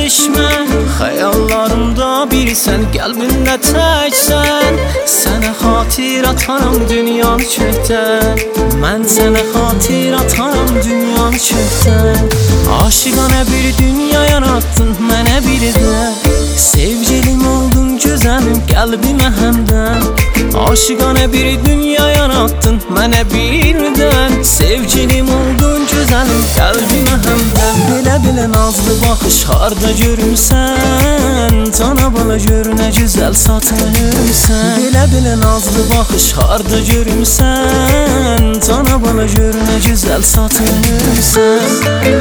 dəyişmə. Xəyallarımda birsən, qəlbimdə təksən. Sənə xatir atarım dünyanı kökdən. Mən sənə xatir atarım dünyanı kökdən. Aşıqanə bir dünya yarattın mənə bir də. Sevgilim oldun gözəlim qəlbimə həmdən. Aşıqanə bir dünya yarattın mənə birdən. Sevgilim oldun gözəlim qəlbimə həmdən. Belə nazlı baxış harda görürsən? Cana bala gör nə gözəl satılırsan. Belə nazlı baxış harda görürsən? Cana bala gör nə gözəl satılırsan.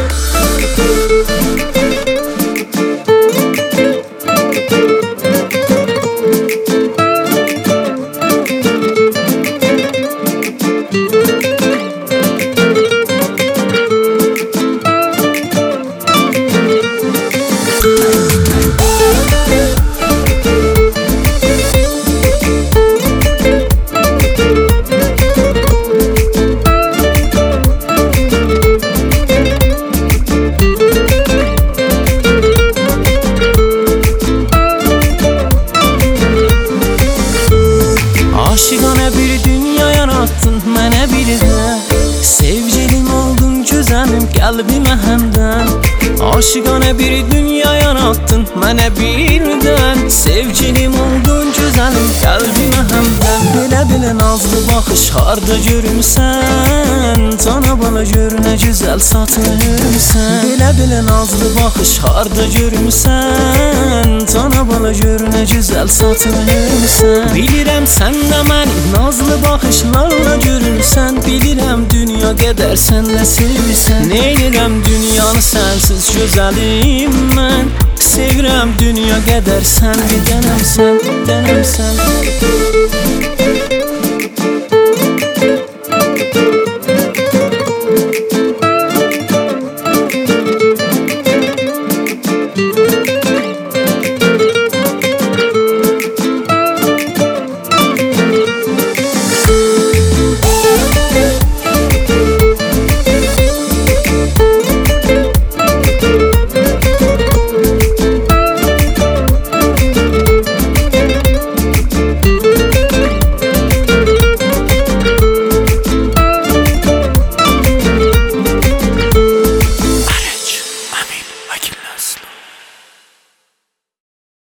Aşıqanə bir dünya yarattın mənə bir də. Sevgilim oldun gözəlim qəlbimə həmdən. Aşıqanə bir dünya yarattın mənə birdən. Sevgilim oldun gözəlim qəlbimə həmdən. Belə nazlı baxış harda görürsən? Cana bala gör nə gözəl satılırsan. Belə nazlı baxış harda görürsən? Cana bala gör nə gözəl satılırsan. Bilirəm sən də məni nazlı baxışlarla görürsən. Bilirəm dünya qədər sənlə sevirsən. Neylirəm dünyanı sənsiz gözəlim mən. Sevirəm dünya qədər sən bir dənəmsən, dənəmsən.